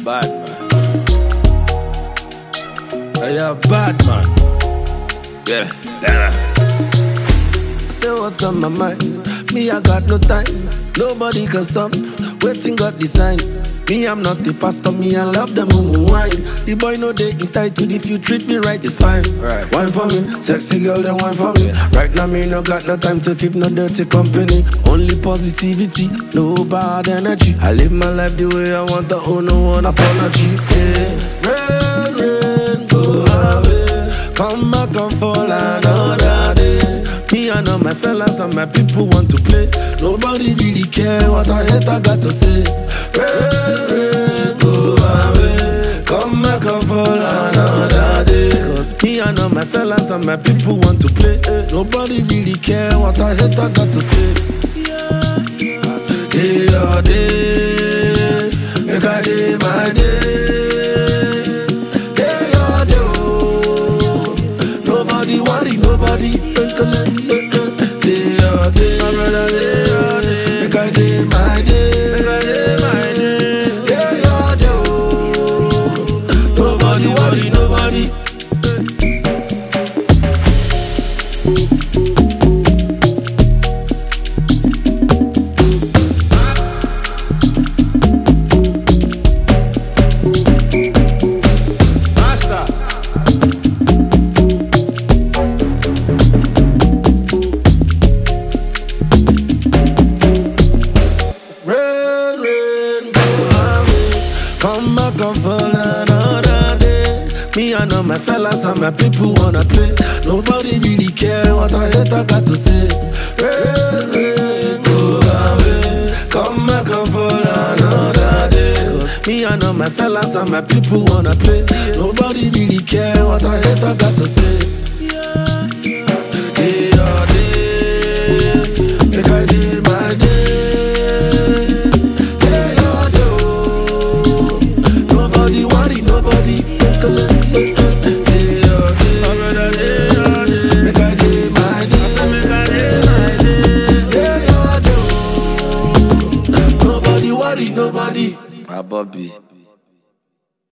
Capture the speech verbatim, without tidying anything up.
bad man. Hey, you're bad man. Yeah, yeah. Say what's on my mind. Me, I got no time. Nobody can stop. Waiting God design. Me, I'm not the pastor. Me, I love the moon wine. The boy know they entitled. If you treat me right, it's fine. Right. Wine for me, sexy girl, then wine for me. Right now, me no got no time to keep no dirty company. Only positivity, no bad energy. I live my life the way I want. The owe no one apology. Yeah. Rain, rain, go away. Come back and fall another day. Me, I know my fellas and my people want to play. Nobody really care what I hate, I got to say. Rain, rain, go away. Come back and fall another day. Cause me, I know my fellas and my people want to play. Nobody really care what I hate, I got to say. Day or day, make I day my day. Day or day, oh. Nobody worry, nobody. Day or day, my brother, day or day. Make I day my day, make I day my day. Day or day, oh. Nobody worry, nobody. Come back and fall another day. Me, I know my fellas and my people wanna play. Nobody really care what I hate, I got to say. Rain, rain, go away. Come back and fall another day. Cause me, I know my fellas and my people wanna play. Nobody really care what I hate, I got to say.